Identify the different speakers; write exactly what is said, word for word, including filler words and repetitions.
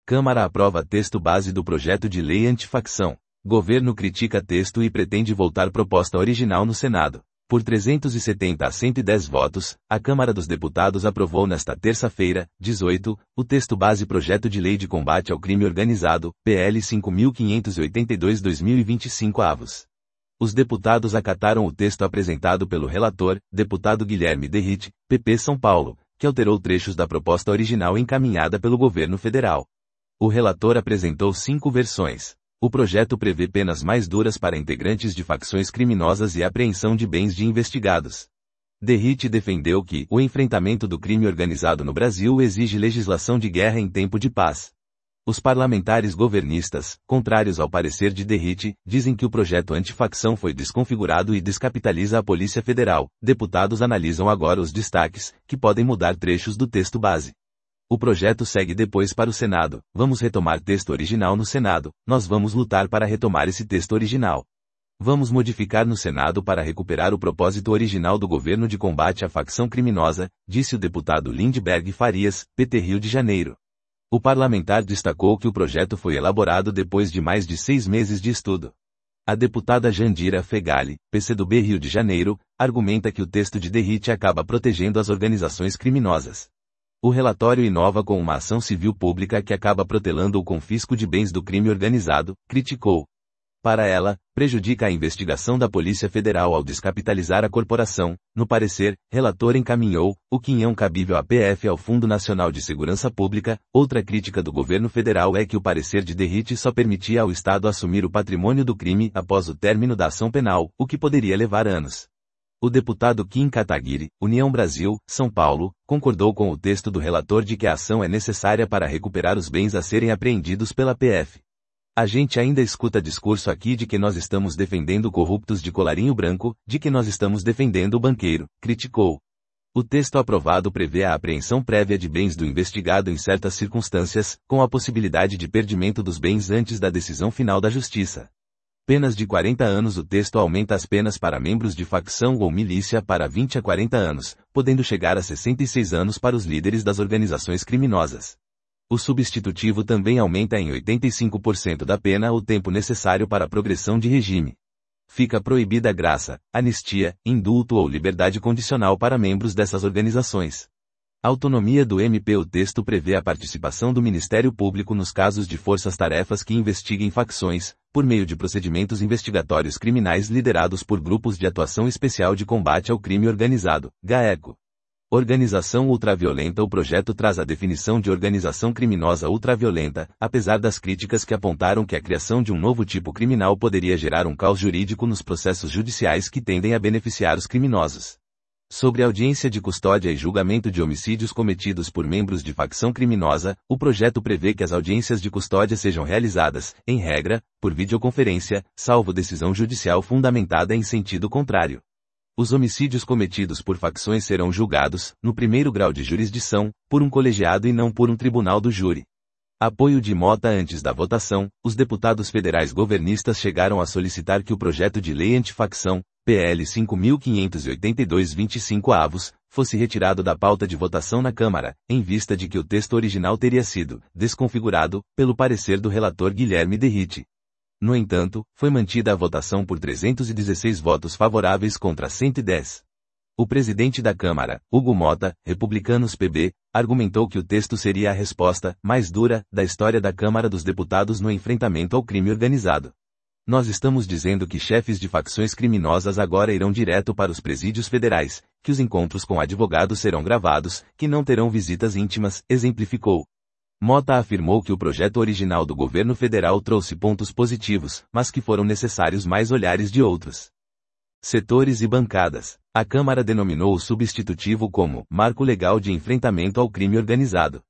Speaker 1: Câmara aprova texto base do projeto de lei antifacção. Governo critica texto e pretende voltar proposta original no Senado. Por trezentos e setenta a cento e dez votos, a Câmara dos Deputados aprovou nesta terça-feira, dezoito, o texto base projeto de lei de combate ao crime organizado, P L cinco mil quinhentos e oitenta e dois barra dois mil e vinte e cinco avos. Os deputados acataram o texto apresentado pelo relator, deputado Guilherme Derrite, P P São Paulo, que alterou trechos da proposta original encaminhada pelo governo federal. O relator apresentou cinco versões. O projeto prevê penas mais duras para integrantes de facções criminosas e apreensão de bens de investigados. Derrite defendeu que o enfrentamento do crime organizado no Brasil exige legislação de guerra em tempo de paz. Os parlamentares governistas, contrários ao parecer de Derrite, dizem que o projeto antifacção foi desconfigurado e descapitaliza a Polícia Federal. Deputados analisam agora os destaques, que podem mudar trechos do texto base. O projeto segue depois para o Senado. Vamos retomar texto original no Senado. Nós vamos lutar para retomar esse texto original. Vamos modificar no Senado para recuperar o propósito original do governo de combate à facção criminosa, disse o deputado Lindbergh Farias, P T Rio de Janeiro. O parlamentar destacou que o projeto foi elaborado depois de mais de seis meses de estudo. A deputada Jandira Fegali, P C do B Rio de Janeiro, argumenta que o texto de Derrite acaba protegendo as organizações criminosas. O relatório inova com uma ação civil pública que acaba protelando o confisco de bens do crime organizado, criticou. Para ela, prejudica a investigação da Polícia Federal ao descapitalizar a corporação. No parecer, relator encaminhou o quinhão cabível à P F ao Fundo Nacional de Segurança Pública. Outra crítica do governo federal é que o parecer de Derrite só permitia ao Estado assumir o patrimônio do crime após o término da ação penal, o que poderia levar anos. O deputado Kim Kataguiri, União Brasil, São Paulo, concordou com o texto do relator de que a ação é necessária para recuperar os bens a serem apreendidos pela P F. A gente ainda escuta discurso aqui de que nós estamos defendendo corruptos de colarinho branco, de que nós estamos defendendo o banqueiro, criticou. O texto aprovado prevê a apreensão prévia de bens do investigado em certas circunstâncias, com a possibilidade de perdimento dos bens antes da decisão final da Justiça. Penas de quarenta anos. O texto aumenta as penas para membros de facção ou milícia para vinte a quarenta anos, podendo chegar a sessenta e seis anos para os líderes das organizações criminosas. O substitutivo também aumenta em oitenta e cinco por cento da pena o tempo necessário para a progressão de regime. Fica proibida a graça, anistia, indulto ou liberdade condicional para membros dessas organizações. Autonomia do M P. O texto prevê a participação do Ministério Público nos casos de forças-tarefas que investiguem facções, por meio de procedimentos investigatórios criminais liderados por Grupos de Atuação Especial de Combate ao Crime Organizado, GAECO. Organização ultraviolenta. O projeto traz a definição de organização criminosa ultraviolenta, apesar das críticas que apontaram que a criação de um novo tipo criminal poderia gerar um caos jurídico nos processos judiciais que tendem a beneficiar os criminosos. Sobre audiência de custódia e julgamento de homicídios cometidos por membros de facção criminosa, o projeto prevê que as audiências de custódia sejam realizadas, em regra, por videoconferência, salvo decisão judicial fundamentada em sentido contrário. Os homicídios cometidos por facções serão julgados, no primeiro grau de jurisdição, por um colegiado e não por um tribunal do júri. Apoio de Mota. Antes da votação, os deputados federais governistas chegaram a solicitar que o projeto de lei antifacção, P L cinco mil quinhentos e oitenta e dois barra vinte e cinco avos, fosse retirado da pauta de votação na Câmara, em vista de que o texto original teria sido desconfigurado, pelo parecer do relator Guilherme Derrite. No entanto, foi mantida a votação por trezentos e dezesseis votos favoráveis contra cento e dez. O presidente da Câmara, Hugo Mota, Republicanos P B, argumentou que o texto seria a resposta mais dura da história da Câmara dos Deputados no enfrentamento ao crime organizado. Nós estamos dizendo que chefes de facções criminosas agora irão direto para os presídios federais, que os encontros com advogados serão gravados, que não terão visitas íntimas, exemplificou. Mota afirmou que o projeto original do governo federal trouxe pontos positivos, mas que foram necessários mais olhares de outros setores e bancadas. A Câmara denominou o substitutivo como Marco Legal de Enfrentamento ao Crime Organizado.